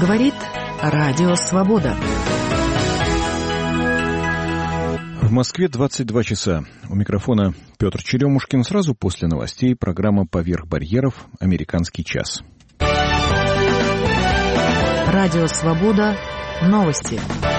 Говорит Радио Свобода. В Москве 22 часа. У микрофона Петр Черемушкин. Сразу после новостей программа «Поверх барьеров. Американский час». Радио Свобода. Новости.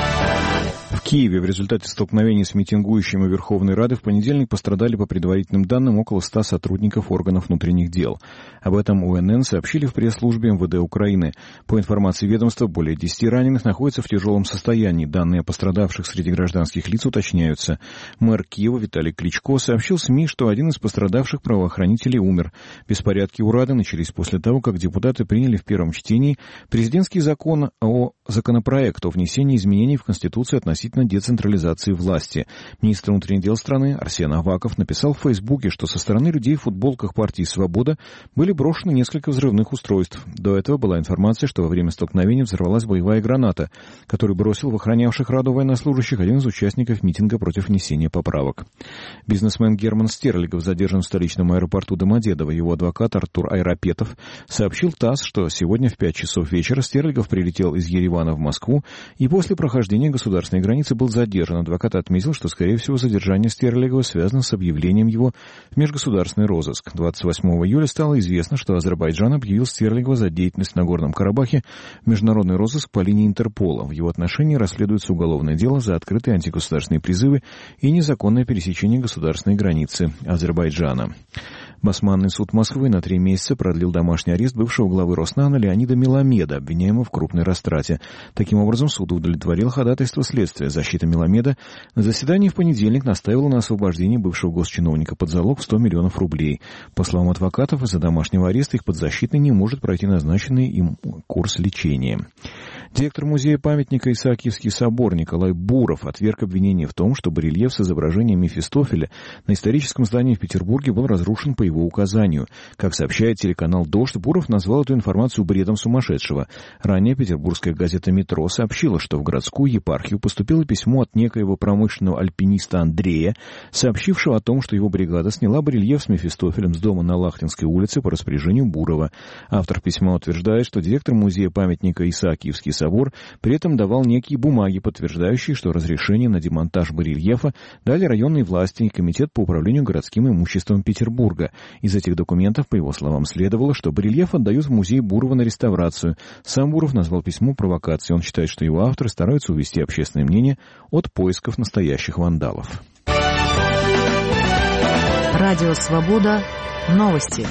В Киеве в результате столкновений с митингующими Верховной Рады в понедельник пострадали, по предварительным данным, около 100 сотрудников органов внутренних дел. Об этом УНН сообщили в пресс-службе МВД Украины. По информации ведомства, более 10 раненых находятся в тяжелом состоянии. Данные о пострадавших среди гражданских лиц уточняются. Мэр Киева Виталий Кличко сообщил СМИ, что один из пострадавших правоохранителей умер. Беспорядки у Рады начались после того, как депутаты приняли в первом чтении президентский законопроект о внесении изменений в Конституцию относительно децентрализации власти. Министр внутренних дел страны Арсен Аваков написал в Фейсбуке, что со стороны людей в футболках партии «Свобода» были брошены несколько взрывных устройств. До этого была информация, что во время столкновения взорвалась боевая граната, которую бросил в охранявших Раду военнослужащих один из участников митинга против внесения поправок. Бизнесмен Герман Стерлигов задержан в столичном аэропорту Домодедово. Его адвокат Артур Айрапетов сообщил ТАСС, что сегодня в 5 часов вечера Стерлигов прилетел из Еревана в Москву и после прохождения государственной границы был задержан. Адвокат отметил, что, скорее всего, задержание Стерлигова связано с объявлением его в межгосударственный розыск. 28 июля стало известно, что Азербайджан объявил Стерлигова за деятельность в Нагорном Карабахе в международный розыск по линии Интерпола. В его отношении расследуется уголовное дело за открытые антигосударственные призывы и незаконное пересечение государственной границы Азербайджана. Басманный суд Москвы на 3 месяца продлил домашний арест бывшего главы Роснано Леонида Меламеда, обвиняемого в крупной растрате. Таким образом, суд удовлетворил ходатайство следствия. Защита Меламеда на заседании в понедельник настаивала на освобождении бывшего госчиновника под залог в 100 миллионов рублей. По словам адвокатов, из-за домашнего ареста их подзащитный не может пройти назначенный им курс лечения. Директор музея-памятника Исаакиевский собор Николай Буров отверг обвинение в том, что барельеф с изображением Мефистофеля на историческом здании в Петербурге был разрушен по его указанию. Как сообщает телеканал «Дождь», Буров назвал эту информацию бредом сумасшедшего. Ранее петербургская газета «Метро» сообщила, что в городскую епархию поступило письмо от некоего промышленного альпиниста Андрея, сообщившего о том, что его бригада сняла барельеф с Мефистофелем с дома на Лахтинской улице по распоряжению Бурова. Автор письма утверждает, что директор музея-памятника Исаакиевский собор при этом давал некие бумаги, подтверждающие, что разрешение на демонтаж барельефа дали районные власти и Комитет по управлению городским имуществом Петербурга. Из этих документов, по его словам, следовало, что барельеф отдают в музей Бурова на реставрацию. Сам Буров назвал письмо провокацией. Он считает, что его авторы стараются увести общественное мнение от поисков настоящих вандалов. Радио Свобода. Новости.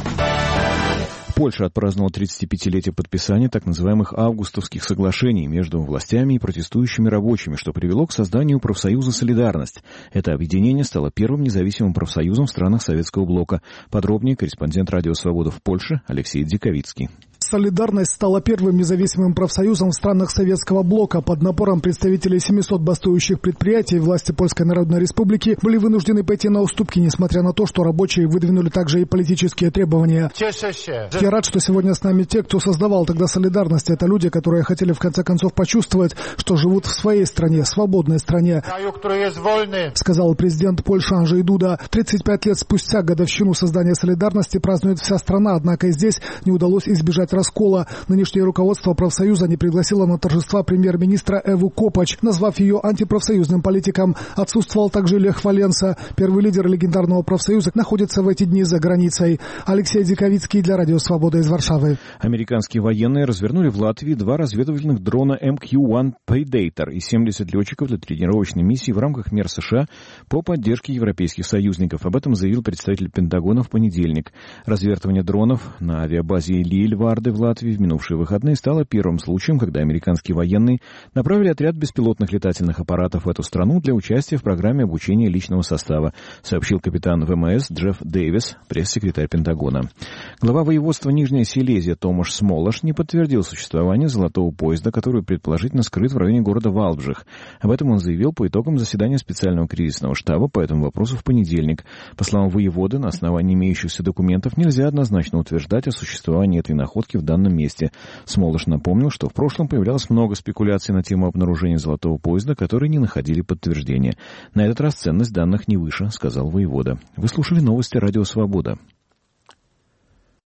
Польша отпраздновала 35-летие подписания так называемых августовских соглашений между властями и протестующими рабочими, что привело к созданию профсоюза «Солидарность». Это объединение стало первым независимым профсоюзом в странах Советского блока. Подробнее корреспондент «Радио Свобода» в Польше Алексей Диковицкий. «Солидарность» стала первым независимым профсоюзом в странах Советского блока. Под напором представителей 700 бастующих предприятий власти Польской Народной Республики были вынуждены пойти на уступки, несмотря на то, что рабочие выдвинули также и политические требования. Я рад, что сегодня с нами те, кто создавал тогда «Солидарность». Это люди, которые хотели в конце концов почувствовать, что живут в своей стране, свободной стране, сказал президент Польши Анджей Дуда. 35 лет спустя годовщину создания «Солидарности» празднует вся страна, однако и здесь не удалось избежать раскола. Нынешнее руководство профсоюза не пригласило на торжества премьер-министра Эву Копач, назвав ее антипрофсоюзным политиком. Отсутствовал также Лех Валенса. Первый лидер легендарного профсоюза находится в эти дни за границей. Алексей Диковицкий для Радио Свобода из Варшавы. Американские военные развернули в Латвии 2 разведывательных дрона MQ-1 Predator и 70 летчиков для тренировочной миссии в рамках мер США по поддержке европейских союзников. Об этом заявил представитель Пентагона в понедельник. Развертывание дронов на авиабазе Лильварде в Латвии в минувшие выходные стало первым случаем, когда американские военные направили отряд беспилотных летательных аппаратов в эту страну для участия в программе обучения личного состава, сообщил капитан ВМС Джефф Дэвис, пресс-секретарь Пентагона. Глава воеводства Нижняя Силезия Томаш Смолаш не подтвердил существование золотого поезда, который предположительно скрыт в районе города Валбжих. Об этом он заявил по итогам заседания специального кризисного штаба по этому вопросу в понедельник. По словам воеводы, на основании имеющихся документов нельзя однозначно утверждать о существовании этой находки в данном месте. Смолаш напомнил, что в прошлом появлялось много спекуляций на тему обнаружения золотого поезда, которые не находили подтверждения. На этот раз ценность данных не выше, сказал воевода. Вы слушали новости Радио Свобода.